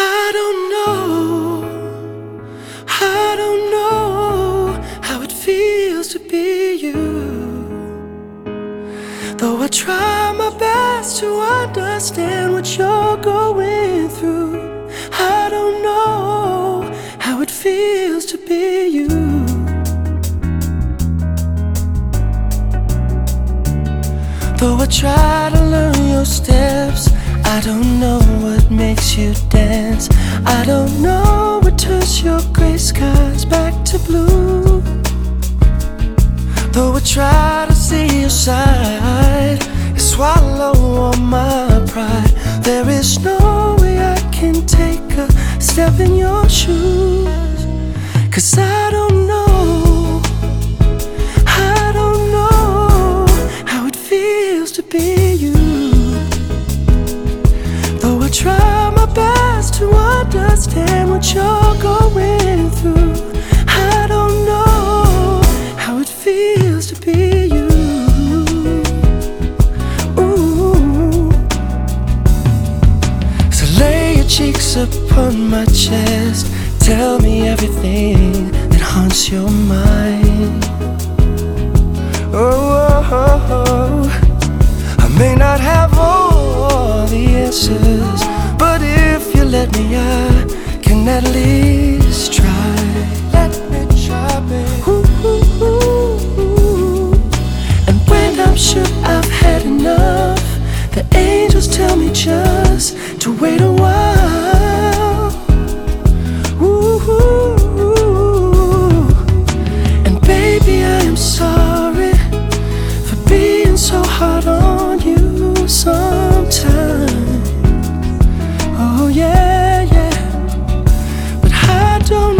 I don't know how it feels to be you. Though I try my best to understand what you're going through, I don't know how it feels to be you. Though I try to learn your steps, I don't know what makes you dance. I don't know what turns your gray skies back to blue. Though I try to see your side and swallow all my pride, there is no way I can take a step in your shoes. 'Cause I don't know how it feels to be you. Though I try my best to understand what you're going through, I don't know how it feels to be you. Ooh. So lay your cheeks upon my chest, tell me everything that haunts your mind. Oh, I may not have all the answers, but if you let me, I can at least try. Let me try, babe. And when I'm sure I've had enough, the angels tell me just to wait a while. And baby, I am sorry for being so hard on you sometimes. Oh yeah, yeah. But I don't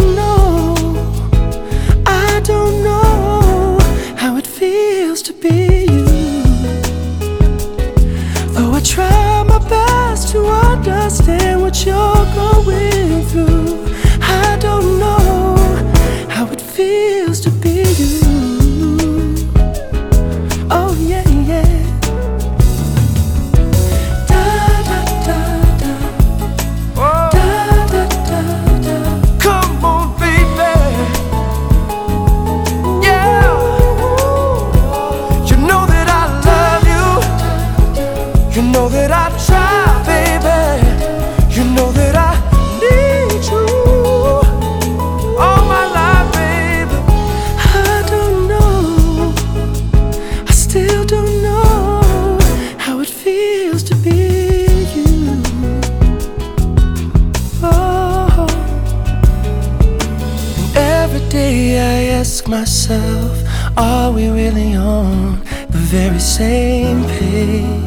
know how it feels to be you. Though I try my best to understand what you're going through, I don't know how it feels to be you. Oh yeah, yeah. Da da da da. Oh. Da da da da. Come on, baby. Yeah. You know that I love you. You know that I try, baby. You know that I need you all my life, baby. I don't know, I still don't know how it feels to be you. Oh. And every day I ask myself, are we really on the very same page?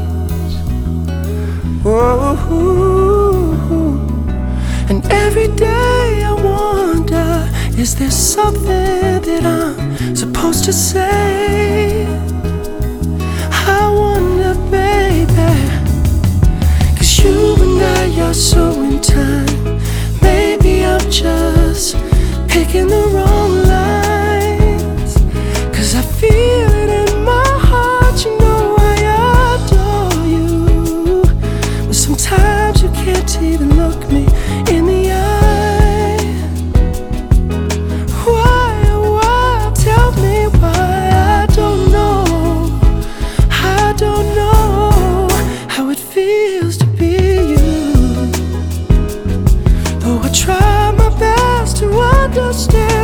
Whoa. And every day I wonder, is there something that I'm supposed to say? I wonder, baby, 'cause you and I are so in time. Maybe I'm just picking the wrong lines, 'cause I feel it in my heart, you know I adore you. But sometimes you can't even look me in the eye. Why, tell me why? I don't know how it feels to be you. Though I try my best to understand